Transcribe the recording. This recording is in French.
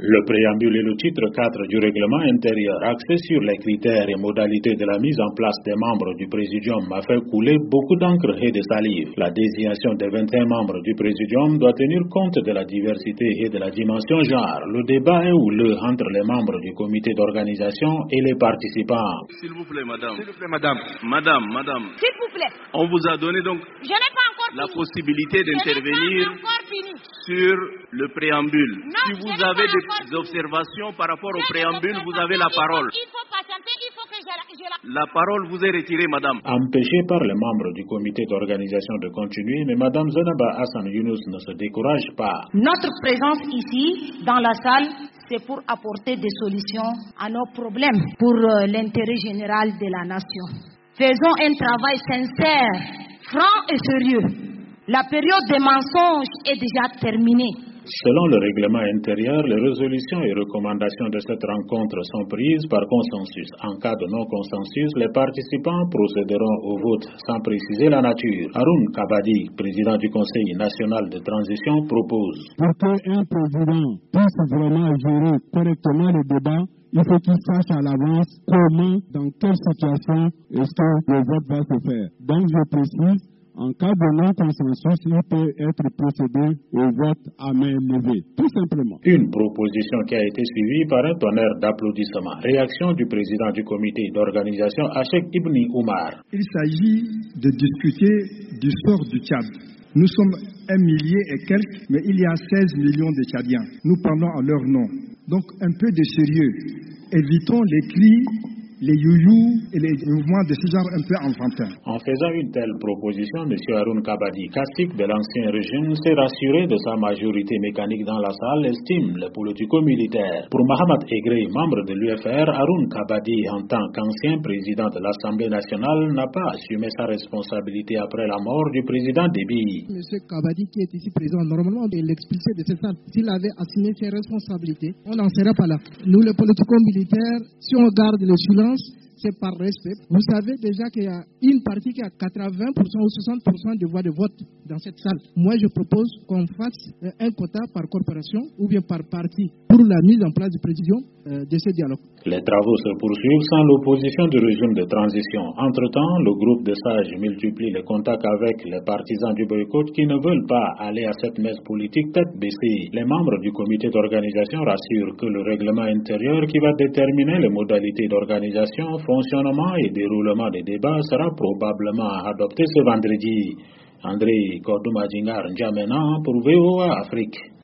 Le préambule et le titre 4 du règlement intérieur axé sur les critères et modalités de la mise en place des membres du Présidium a fait couler beaucoup d'encre et de salive. La désignation des 21 membres du Présidium doit tenir compte de la diversité et de la dimension genre. Le débat est houleux entre les membres du comité d'organisation et les participants. S'il vous plaît, madame. S'il vous plaît, madame. Madame. S'il vous plaît. On vous a donné donc Je n'ai pas encore la fini. possibilité d'intervenir Je n'ai pas encore fini. sur le préambule. Non, Si je vous n'ai pas avez encore des fini. observations par rapport au J'ai des préambule, vous avez la observations. parole. Il faut patienter, il faut que j'ai la... La parole vous est retirée, madame. Empêchée par les membres du comité d'organisation de continuer, mais Mme Zenaba Hassan Younous ne se décourage pas. Notre présence ici, dans la salle, c'est pour apporter des solutions à nos problèmes, pour l'intérêt général de la nation. Faisons un travail sincère, franc et sérieux. La période des mensonges est déjà terminée. Selon le règlement intérieur, les résolutions et recommandations de cette rencontre sont prises par consensus. En cas de non-consensus, les participants procéderont au vote sans préciser la nature. Haroun Kabadi, président du Conseil national de transition, propose. Pour qu'un président puisse vraiment gérer correctement le débat, il faut qu'il sache à l'avance comment, dans quelle situation est-ce que le vote va se faire. Donc je précise, en cas de non-consensus, il peut être procédé au vote à main levée, tout simplement. Une proposition qui a été suivie par un tonnerre d'applaudissements. Réaction du président du comité d'organisation, Achek Ibni Oumar. Il s'agit de discuter du sort du Tchad. Nous sommes 1 millier et quelques, mais il y a 16 millions de Tchadiens. Nous parlons en leur nom. Donc un peu de sérieux. Évitons les cris, les youyous et les mouvements de ce genre un peu enfantins. En faisant une telle proposition, M. Haroun Kabadi, cacique de l'ancien régime, s'est rassuré de sa majorité mécanique dans la salle, estime les politico-militaires. Pour Mahamat Egrey, membre de l'UFR, Haroun Kabadi, en tant qu'ancien président de l'Assemblée nationale, n'a pas assumé sa responsabilité après la mort du président Déby. M. Kabadi, qui est ici présent, normalement, il l'expulsé de cette salle. S'il avait assumé ses responsabilités, on n'en serait pas là. Nous, les politico-militaires, si on garde le silence, c'est par respect. Vous savez déjà qu'il y a une partie qui a 80% ou 60% de voix de vote dans cette salle. Moi, je propose qu'on fasse un quota par corporation ou bien par parti pour la mise en place du président de ce dialogue. Les travaux se poursuivent sans l'opposition du régime de transition. Entre-temps, le groupe de sages multiplie les contacts avec les partisans du boycott qui ne veulent pas aller à cette messe politique tête baissée. Les membres du comité d'organisation rassurent que le règlement intérieur qui va déterminer les modalités d'organisation, fonctionnement et déroulement des débats sera probablement adopté ce vendredi. André Kordouma Djingar N'Djamena pour VOA Afrique.